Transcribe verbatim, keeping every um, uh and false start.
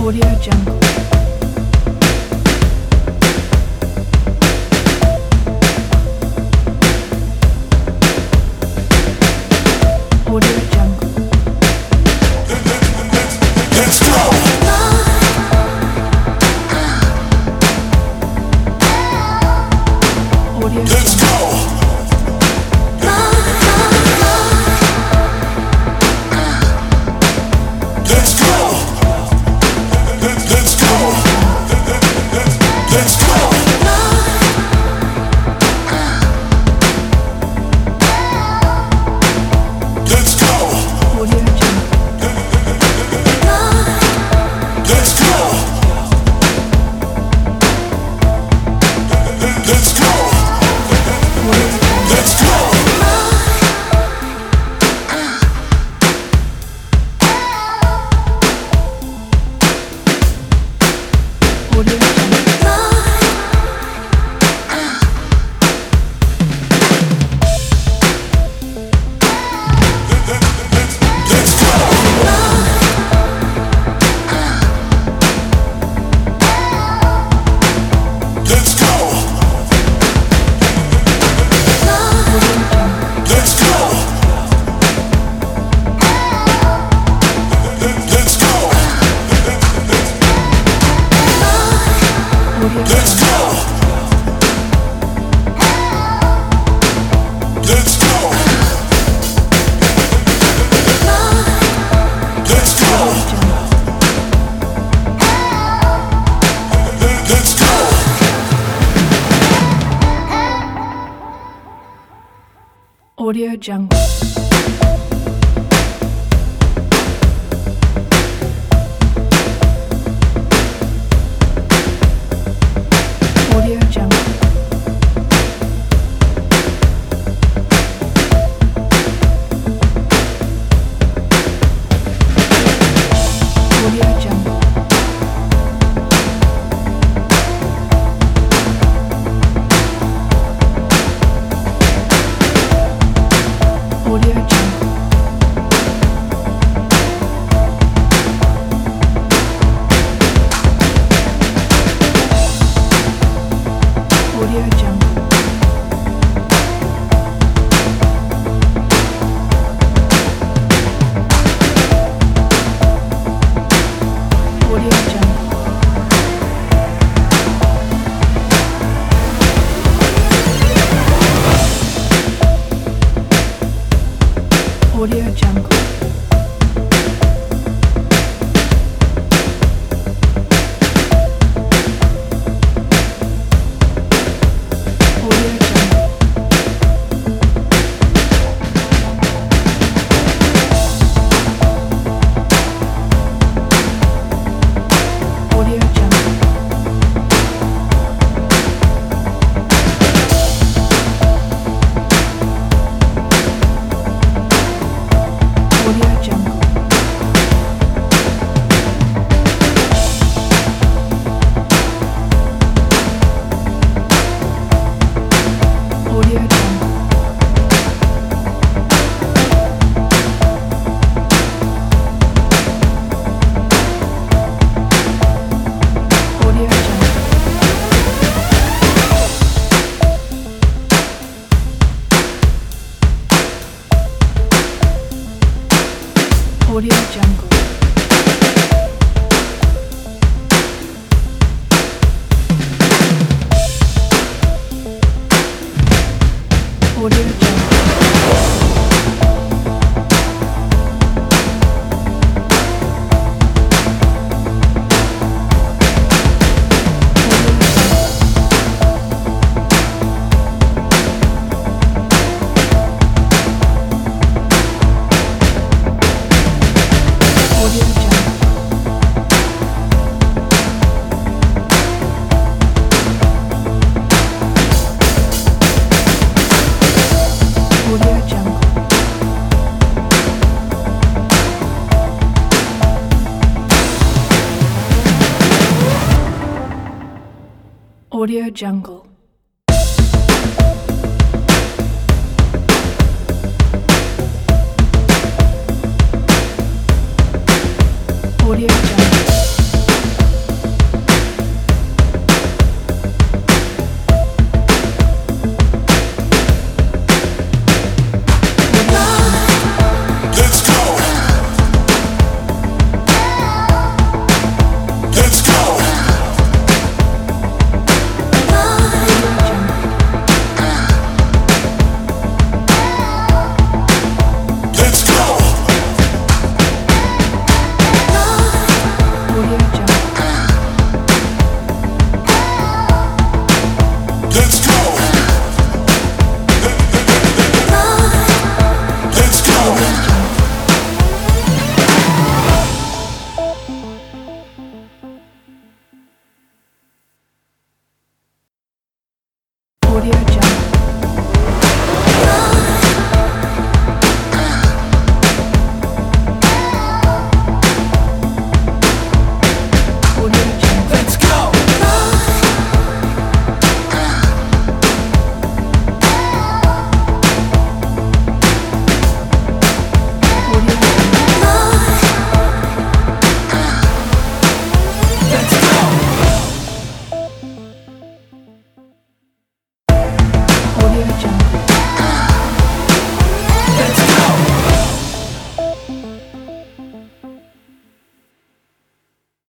Audio Jungle. Audio Jungle. Let's go. Audio Let's Jungle. go. Let's go. Let's go. Let's go. Let's go. Audio Jungle. Let's go. Let's go. Let's go. Audio Jungle. Let's go. Let's go. Let's go. Let's go. Let's go. Let's go. Let's go. Let's go. Audio Jungle. Audio Jungle. Audio Jungle. Audio Jungle. Audio Jungle. Audio Jungle. Audio Jungle. Audio Jungle. Audio Jungle. Audio Jungle. Audio Jungle. Audio Jungle. Audio Jungle. Audio Jungle. Audio Jungle. Audio Jungle. Audio Jungle. Audio Jungle.